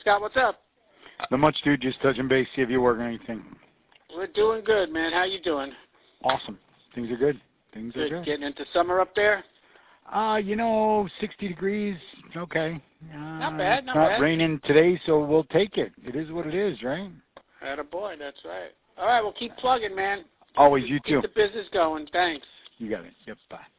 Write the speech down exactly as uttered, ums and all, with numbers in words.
Scott, what's up? Not much, dude. Just touching base, see if you're working anything. We're doing good, man. How you doing? Awesome. Things are good. Things Good. are good. Getting into summer up there? Uh, you know, sixty degrees, okay. Uh, Not bad, not it's not bad. raining today, so we'll take it. It is what it is, right? Attaboy, that's right. All right, well, keep plugging, man. Always, you Keep too. the business going. Thanks. You got it. Yep, bye.